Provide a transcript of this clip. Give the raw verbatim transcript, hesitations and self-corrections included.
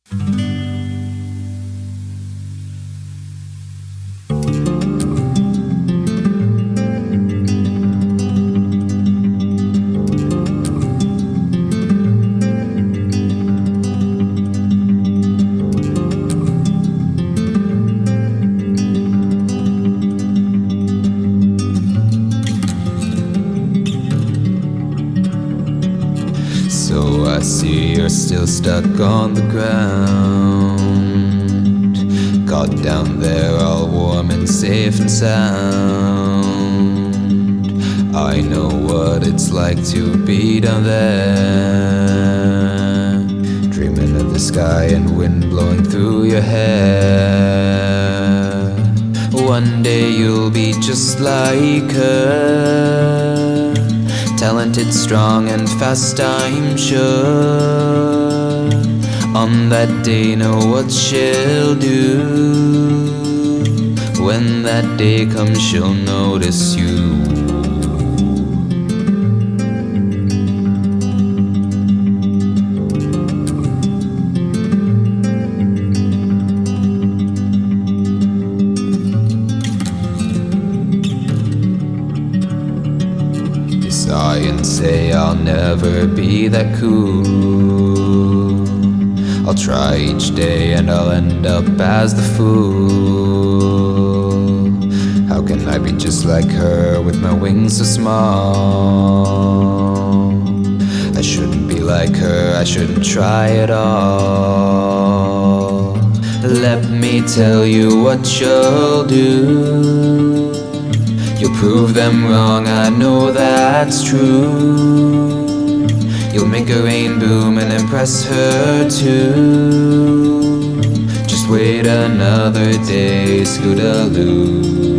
So I see you're still stuck on the ground, caught down there all warm and safe and sound. I know what it's like to be down there, dreaming of the sky and wind blowing through your hair. One day you'll be just like her, talented, strong and fast, I'm sure. On that day, know what she'll do. When that day comes, she'll notice you. Sigh and say I'll never be that cool. I'll try each day and I'll end up as the fool. How can I be just like her with my wings so small? I shouldn't be like her, I shouldn't try at all. Let me tell you what you'll do. You'll prove them wrong, I know that's true. You'll make a rain boom and impress her too. Just wait another day, Scootaloo.